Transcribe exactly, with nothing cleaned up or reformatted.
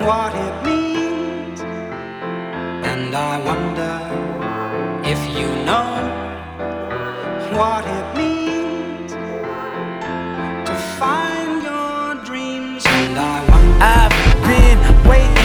what it means, and I wonder if you know what it means to find your dreams. And I wonder, I've been waiting